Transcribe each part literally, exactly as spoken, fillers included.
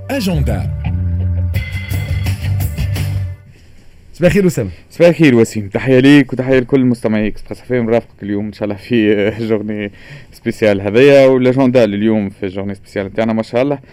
أجندة. صباح الخير وسام. صباح الخير وسيم، تحية ليك وتحية لكل مستمعي اكسبريس اف ام. رافقك اليوم ان شاء الله في جورني سبيسيال هذايا، والاجندا اليوم في الجورني سبيسيال نتاعنا ما شاء الله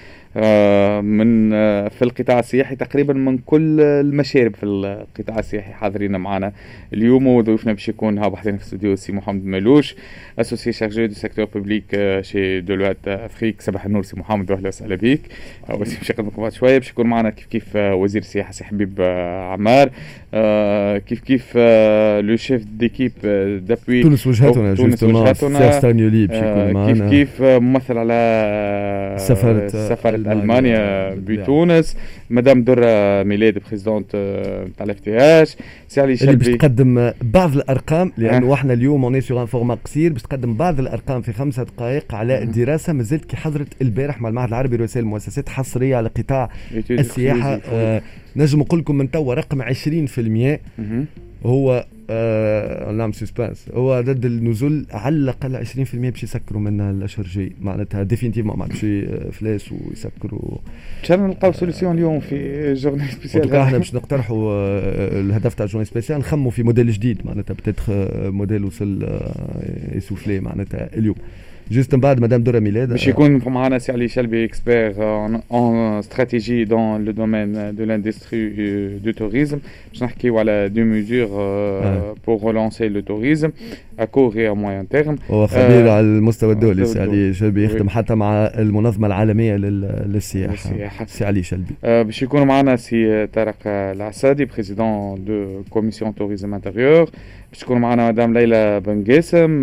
من في القطاع السياحي تقريبا من كل المشارب في القطاع السياحي حاضرين معنا اليوم، وضيوفنا باش يكون ها وحدين في الاستوديو سي محمد ملوش اسوسي شارجي دو سيكتور بوبليك شي دولوات افريك. صباح النور سي محمد، واهلا وسهلا بك. وسيم باش يقدمكم بعد شويه باش يكون معنا كيف كيف وزير السياحه سي حبيب عمار، كيف كيف لو شيف ديكيب دابوي تونس وجهتنا جوستومون سيرستانيولي باش يكون معنا، كيف كيف ممثل على سفاره سفاره المانيا بتونس، مدام درة ميلاد بريزيدونت تاع الاف تي اش، سي علي شلبي اللي باش تقدم بعض الارقام لانه احنا اليوم اوني سور ان فورما قصير باش تقدم بعض الارقام في خمسة دقائق على الدراسه مازالت كي حضرت البارح مع المعهد العربي لرسائل المؤسسات حصريه على قطاع السياحه. آه نجم نقول لكم من توا رقم عشرين بالمئة هو آه نعم سسبانس هو ضد النزول على الاقل عشرين بالمئة باش يسكروا منها الاشهر الجاي، معناتها ديفينيتيفمون ما عادش فلاس ويسكروا. ان شاء الله نلقاو سوليسيون اليوم في جورني سبيسيال. احنا باش نقترحوا آه الهدف تاع جورني سبيسيال، نخموا في موديل جديد معناتها بتاتخ موديل وصل آه يسوفلي معناتها اليوم. جوست من بعد مدام دورة ميلاد باش يكون معنا سي علي شلبي اكسبير ان استراتيجي دون لو دومين دو لاندستري دو توريزم، باش نحكيو على دو ميزور بور ريلانسي لو توريزم ا كور اي ا موين تيرم. هو خبير على المستوى الدولي سي علي شلبي، يخدم حتى مع المنظمه العالميه للسياحه سي علي شلبي. باش يكون معنا سي طارق العسادي بريزيدون دو كوميسيون توريزم انتيريور، باش تكون معنا مدام ليلى بن قاسم.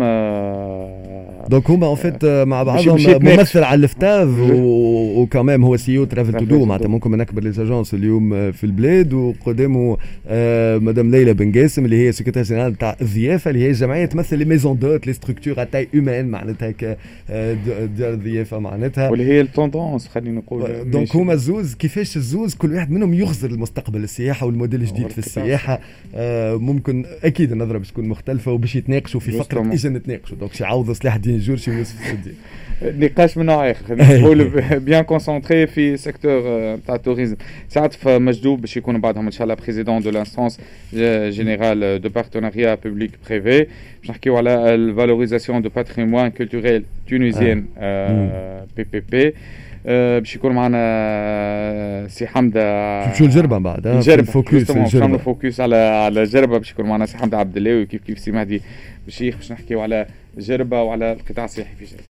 دونك هما ان فيت مع بعضهم ممثل على الفتاف وكمان هو سي او ترافل تو دو، معناتها ممكن من اكبر ليزاجونس اليوم في البلاد، وقدامه مدام ليلى بن قاسم اللي هي سكرتير جينيرال تاع الضيافه اللي هي جمعيه تمثل لي ميزون دوت لي ستركتور تاي هيومان معناتها هكا ديال الضيافه معناتها، واللي هي التوندونس خلينا نقول. دونك هما الزوز كيفاش الزوز كل واحد منهم يغزر المستقبل السياحه والموديل الجديد في السياحه. ممكن اكيد النظره باش تكون مختلفه وباش يتناقشوا في فقره اجا نتناقشوا. دونك شي عوض صلاح الدين جورشي ويوسف السدي نقاش من نوع اخر نقول بيان كونسونطري في سيكتور تاع التوريزم. سعد مجدوب باش يكون بعدهم ان شاء الله بريزيدون دو لانستانس جينيرال دو بارتناريا بوبليك بريفي، باش نحكيو على الفالوريزاسيون دو باتريموان كولتوريل تونيزيان بي بي بي. باش يكون معنا سي حمده شو الجربه بعد نجرب فوكس نعملوا فوكس على على جربه. باش يكون معنا سي حمده عبد الله وكيف كيف سي مهدي بشيخ باش نحكيو على جربه وعلى القطاع السياحي في جربه.